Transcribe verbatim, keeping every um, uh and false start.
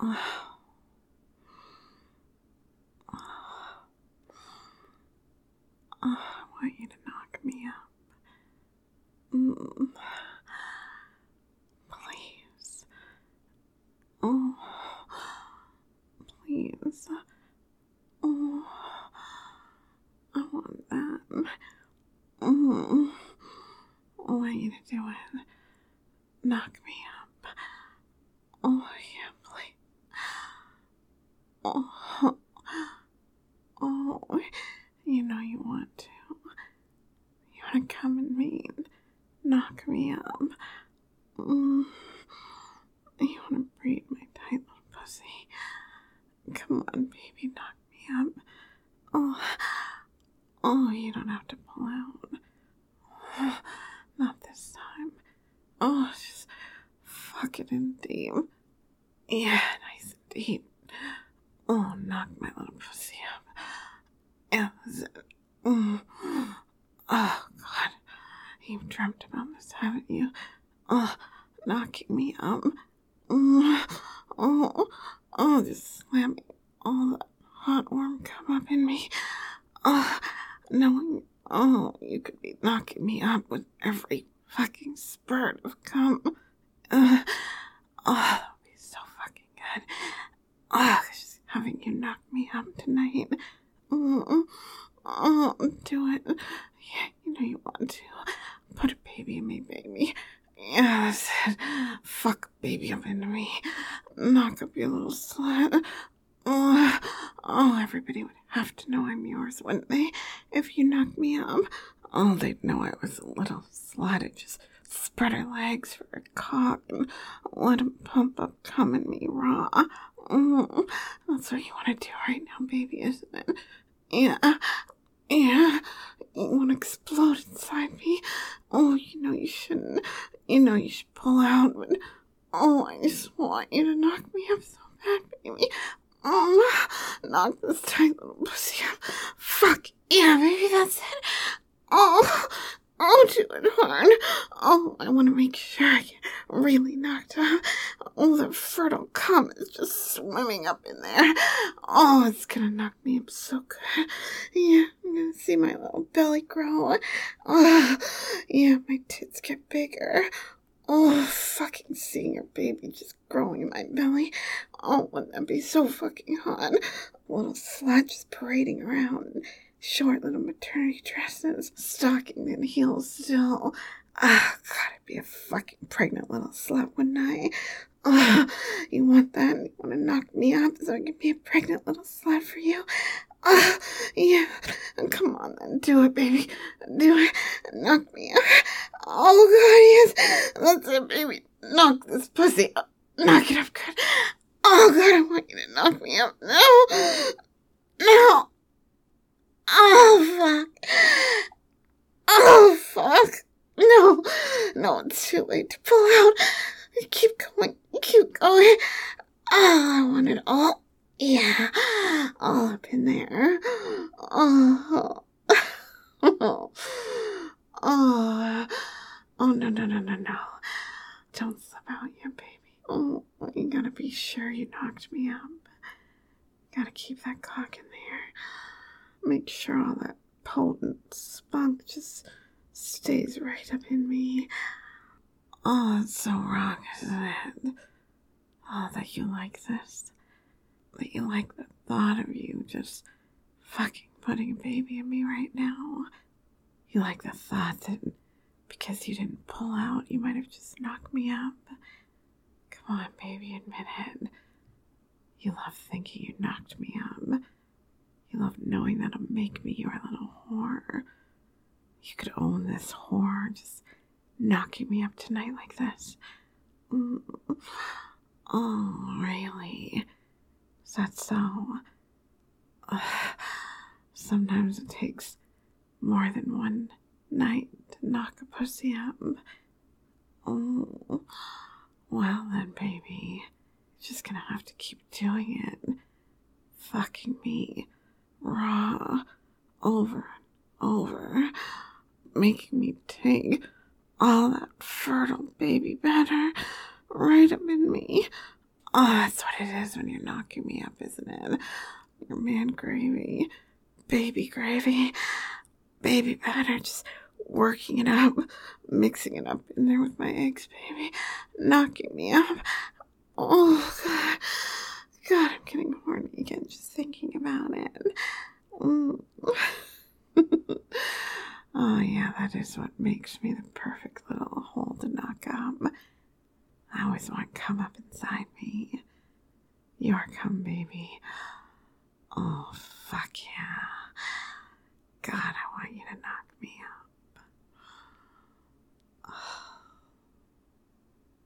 Oh, I want you to knock me up. Mm. Please. Oh, please. Oh, I want that. Mm. I want you to do it. Knock me up. Oh, yeah, please. Oh, oh, you know you want to. You want to come in me and knock me up. Mm. You want to breed my tight little pussy. Come on, baby, knock me up. Oh, oh, you don't have to pull out. Oh, not this time. Oh, just fuck it in deep. Yeah, nice and deep. Oh, knock my little pussy up. Yeah, that's it. Mm. Oh, God. You've dreamt about this, haven't you? Oh, knocking me up. Mm. Oh, oh, just slamming all that hot warm cum up in me. Oh, knowing, oh, you could be knocking me up with every fucking spurt of cum. Uh, oh, that would be so fucking good. Oh, just having you knock me up tonight. Mm, oh, do it. Yeah, you know you want to. Put a baby in me, baby. Yeah, that's it. Fuck baby up into me. Knock up your little slut. Oh, oh, everybody would have to know I'm yours, wouldn't they? If you knocked me up. Oh, they'd know I was a little slut who just spread her legs for a cock and let him pump up cum in me raw. Mm, that's what you want to do right now, baby, isn't it? Yeah. Yeah. You want to explode inside me? Oh, you know you shouldn't. You know you should pull out, but oh, I just want you to knock me up so bad, baby. Oh, knock this tight little pussy up. Fuck. Yeah, baby, that's it. Oh, oh, do it hard. Oh, I want to make sure I get really knocked up. Oh, the fertile cum is just swimming up in there. Oh, it's gonna knock me up so good. Yeah, I'm gonna see my little belly grow. Oh, yeah, my tits get bigger. Oh, fucking seeing your baby just growing in my belly. Oh, wouldn't that be so fucking hot? A little slut just parading around in short little maternity dresses, stockings and heels still. Ah, God, I'd be a fucking pregnant little slut, wouldn't I? Oh, you want that? You want to knock me up so I can be a pregnant little slut for you? Oh, yeah. Come on then, do it, baby. Do it. Knock me up. Oh, God, yes. That's it, baby. Knock this pussy up. Knock it up good. Oh, God, I want you to knock me up. No. No. Oh, fuck. Oh, fuck. No. No, it's too late to pull out. Keep going. Keep going. Oh, I want it all. Yeah. All up in there. Oh. Oh. Oh. Oh, no, no, no, no, no. Don't slip out yet, baby. Oh, you gotta be sure you knocked me up. Gotta keep that cock in there. Make sure all that potent spunk just stays right up in me. Oh, it's so wrong, isn't it? Oh, that you like this. That you like the thought of you just fucking putting a baby in me right now. You like the thought that because you didn't pull out, you might have just knocked me up. Come on, baby, admit it. You love thinking you knocked me up. You love knowing that'll make me your little whore. You could own this whore, just knocking me up tonight like this. Mm. Oh, really? Is that so? Uh, sometimes it takes more than one night to knock a pussy up. Oh, well then, baby, you're just gonna have to keep doing it. Fucking me raw over and over, making me take all that fertile baby batter right up in me. Oh, that's what it is when you're knocking me up, isn't it? Your man gravy, baby gravy, baby batter, just working it up, mixing it up in there with my eggs, baby, knocking me up. Oh, God. God, I'm getting horny again just thinking about it. Mm. Oh, yeah, that is what makes me the perfect little hole to knock up. I always want to come up inside me. Your cum, baby. Oh, fuck yeah. God, I want you to knock me up.